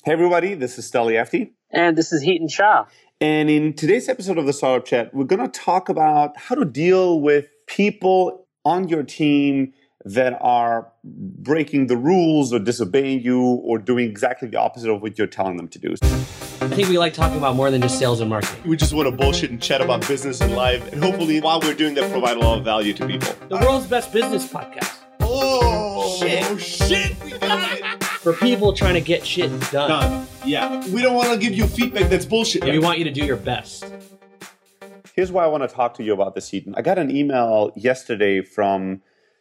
Hey everybody, this is Steli Efti. And this is Hiten Shah. And in today's episode of the Startup Chat, we're going to talk about how to deal with people on your team that are breaking the rules or disobeying you or doing exactly the opposite of what you're telling them to do. I think we like talking about more than just sales and marketing. We just want to bullshit and chat about business and life. And hopefully, while we're doing that, provide a lot of value to people. The world's best business podcast. Oh, shit. We got it. For people trying to get shit done. Yeah. We don't want to give you feedback that's bullshit. We want you to do your best. Here's why I want to talk to you about this, Hiten. I got an email yesterday from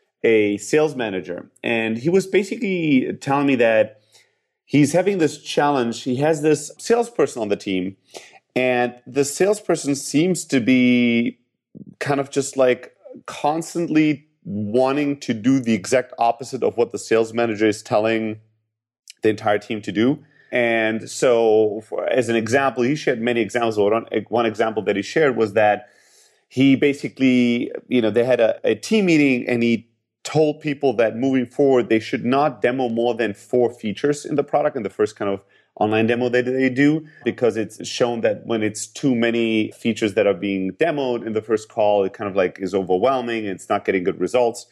a sales manager, and he was basically telling me that he's having this challenge. He has this salesperson on the team, and the salesperson seems to be kind of just like constantly wanting to do the exact opposite of what the sales manager is telling the entire team to do. And so, as an example, he shared many examples. One example that he shared was that he basically, they had a team meeting, and he told people that moving forward, they should not demo more than 4 features in the product in the first kind of online demo that they do, because it's shown that when it's too many features that are being demoed in the first call, it kind of like is overwhelming and it's not getting good results.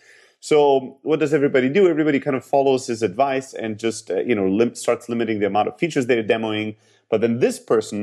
So what does everybody do? Everybody kind of follows his advice and just, starts limiting the amount of features they're demoing. But then this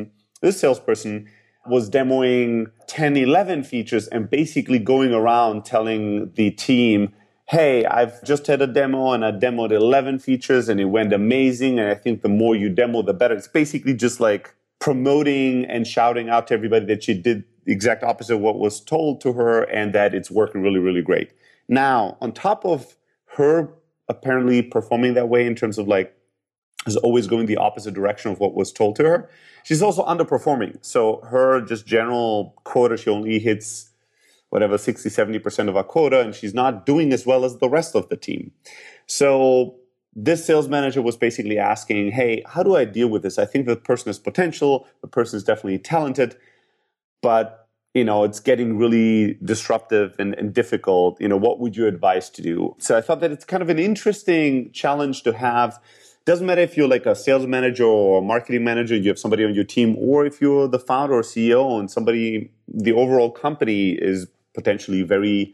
salesperson was demoing 10, 11 features and basically going around telling the team, hey, I've just had a demo and I demoed 11 features and it went amazing. And I think the more you demo, the better. It's basically just like promoting and shouting out to everybody that she did the exact opposite of what was told to her and that it's working really, really great. Now, on top of her apparently performing that way in terms of like, is always going the opposite direction of what was told to her, she's also underperforming. So her just general quota, she only hits 60, 70% of our quota, and she's not doing as well as the rest of the team. So this sales manager was basically asking, hey, how do I deal with this? I think the person has potential, the person is definitely talented, but it's getting really disruptive and difficult. What would you advise to do? So I thought that it's kind of an interesting challenge to have. Doesn't matter if you're like a sales manager or a marketing manager, you have somebody on your team, or if you're the founder or CEO and the overall company is potentially very,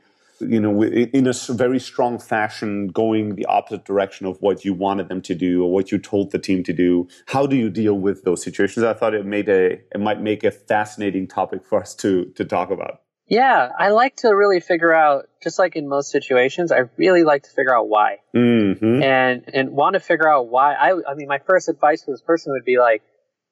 in a very strong fashion going the opposite direction of what you wanted them to do or what you told the team to do. How do you deal with those situations? I thought it might make a fascinating topic for us to talk about. Yeah, I like to really figure out, just like in most situations, I really like to figure out why. Mm-hmm. And want to figure out why. I mean, my first advice for this person would be like,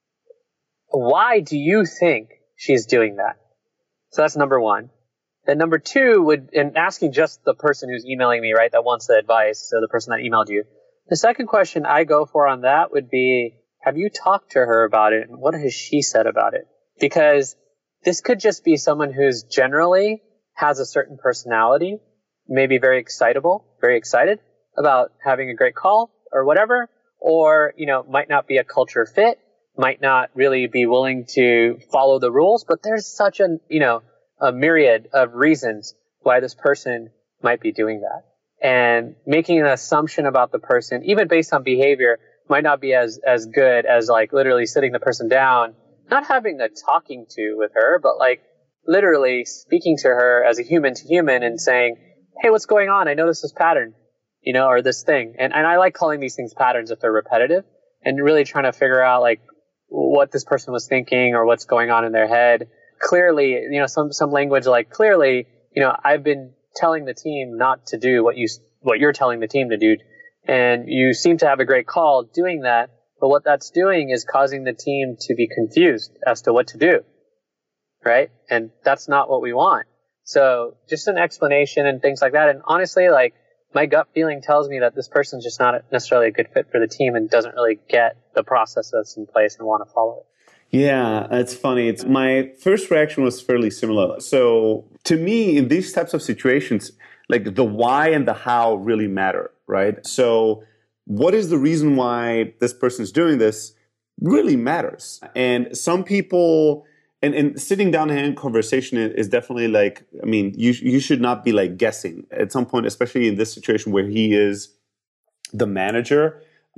why do you think she's doing that? So that's number one. Then number two and asking just the person who's emailing me, right, that wants the advice, so the person that emailed you. The second question I go for on that would be, have you talked to her about it? And what has she said about it? Because this could just be someone who's generally has a certain personality, maybe very excitable, very excited about having a great call or whatever, or, might not be a culture fit, might not really be willing to follow the rules, but there's such a myriad of reasons why this person might be doing that. And making an assumption about the person, even based on behavior, might not be as good as like literally sitting the person down, not having a talking to with her, but like literally speaking to her as a human to human and saying, hey, what's going on? I noticed this pattern, or this thing. And I like calling these things patterns if they're repetitive, and really trying to figure out like what this person was thinking or what's going on in their head. Clearly, some language like clearly, I've been telling the team not to do what you're telling the team to do. And you seem to have a great call doing that. But what that's doing is causing the team to be confused as to what to do. Right? And that's not what we want. So just an explanation and things like that. And honestly, like my gut feeling tells me that this person's just not necessarily a good fit for the team and doesn't really get the process that's in place and want to follow it. Yeah, it's funny. My first reaction was fairly similar. So to me, in these types of situations, like the why and the how really matter, right? So what is the reason why this person's doing this really matters. And some people, and sitting down and having conversation is definitely like, I mean, you should not be like guessing at some point, especially in this situation where he is the manager.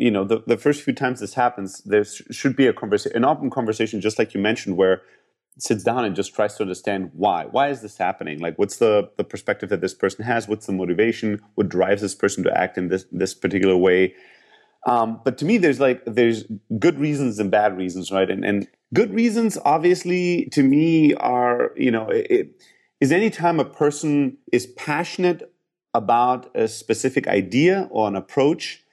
the first few times this happens, there should be an open conversation, just like you mentioned, where it sits down and just tries to understand why. Why is this happening? Like, what's the perspective that this person has? What's the motivation? What drives this person to act in this particular way? But to me, there's good reasons and bad reasons, right? And good reasons, obviously, to me are, is anytime a person is passionate about a specific idea or an approach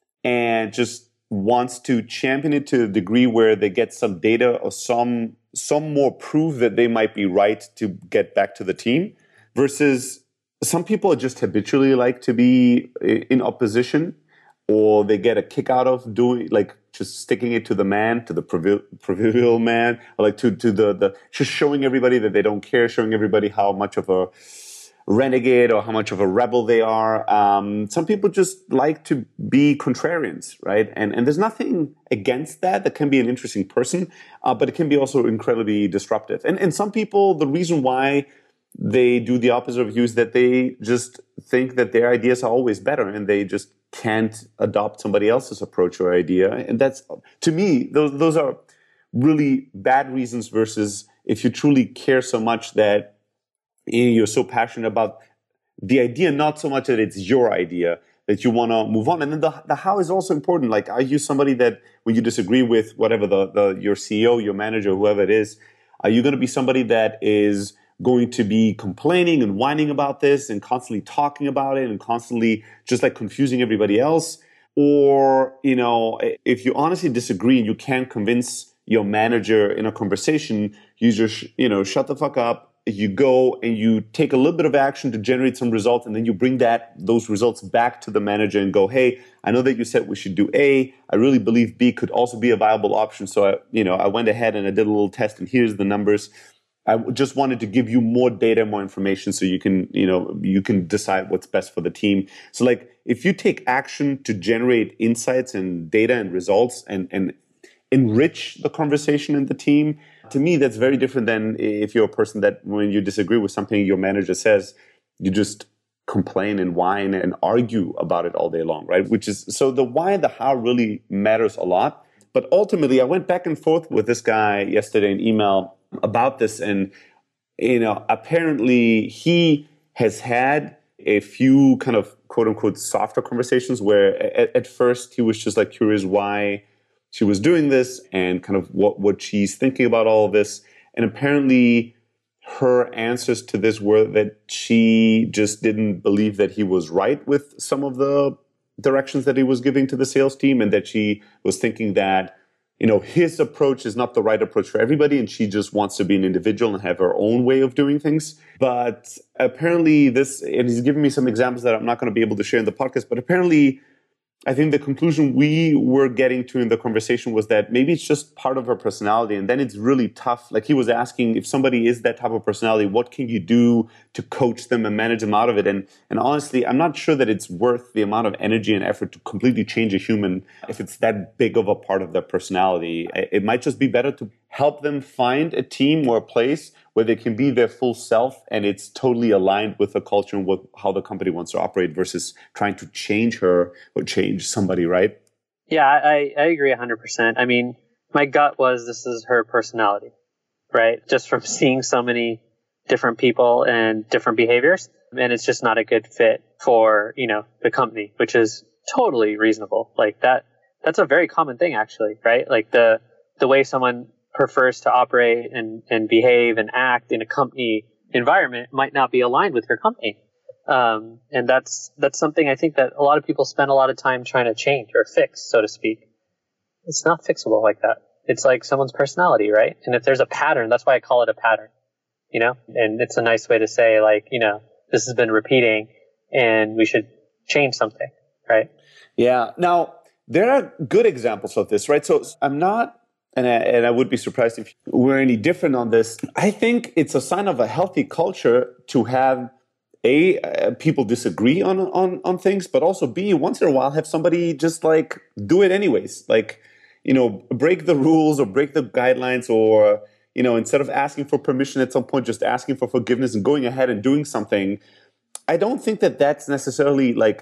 and just wants to champion it to a degree where they get some data or some more proof that they might be right to get back to the team, versus some people just habitually like to be in opposition, or they get a kick out of doing, like, just sticking it to the man, to the proverbial man, or like to the just showing everybody that they don't care, showing everybody how much of a renegade or how much of a rebel they are. Some people just like to be contrarians, right? And there's nothing against that. That can be an interesting person, but it can be also incredibly disruptive. And some people, the reason why they do the opposite of you is that they just think that their ideas are always better, and they just can't adopt somebody else's approach or idea. And that's, to me, those are really bad reasons, versus if you truly care so much that you're so passionate about the idea, not so much that it's your idea, that you want to move on. And then the how is also important. Like, are you somebody that when you disagree with whatever your CEO, your manager, whoever it is, are you going to be somebody that is going to be complaining and whining about this and constantly talking about it and constantly just like confusing everybody else? Or, if you honestly disagree and you can't convince your manager in a conversation, you just, shut the fuck up. You go and you take a little bit of action to generate some results, and then you bring those results back to the manager and go, hey, I know that you said we should do A. I really believe B could also be a viable option. So I went ahead and I did a little test, and here's the numbers. I just wanted to give you more data, more information, so you can decide what's best for the team. So like, if you take action to generate insights and data and results and enrich the conversation in the team, to me, that's very different than if you're a person that when you disagree with something your manager says, you just complain and whine and argue about it all day long, right? So the why and the how really matters a lot. But ultimately, I went back and forth with this guy yesterday in email about this. And, apparently he has had a few kind of quote unquote softer conversations where at first he was just like curious why she was doing this and kind of what she's thinking about all of this. And apparently her answers to this were that she just didn't believe that he was right with some of the directions that he was giving to the sales team, and that she was thinking that, his approach is not the right approach for everybody, and she just wants to be an individual and have her own way of doing things. But apparently and he's giving me some examples that I'm not going to be able to share in the podcast, but apparently I think the conclusion we were getting to in the conversation was that maybe it's just part of her personality. And then it's really tough. Like, he was asking, if somebody is that type of personality, what can you do to coach them and manage them out of it? And honestly, I'm not sure that it's worth the amount of energy and effort to completely change a human if it's that big of a part of their personality. It might just be better to help them find a team or a place where they can be their full self and it's totally aligned with the culture and how the company wants to operate, versus trying to change her or change somebody, right? Yeah, I agree 100%. I mean, my gut was this is her personality, right? Just from seeing so many different people and different behaviors. And it's just not a good fit for, the company, which is totally reasonable. Like that's a very common thing, actually, right? Like the way someone prefers to operate and behave and act in a company environment might not be aligned with your company. And that's something I think that a lot of people spend a lot of time trying to change or fix, so to speak. It's not fixable like that. It's like someone's personality, right? And if there's a pattern, that's why I call it a pattern, and it's a nice way to say, like, this has been repeating and we should change something, right? Yeah. Now, there are good examples of this, right? So I'm not, and I would be surprised if we're any different on this. I think it's a sign of a healthy culture to have people disagree on things, but also B, once in a while have somebody just like do it anyways. Like, break the rules or break the guidelines, or, instead of asking for permission at some point, just asking for forgiveness and going ahead and doing something. I don't think that that's necessarily like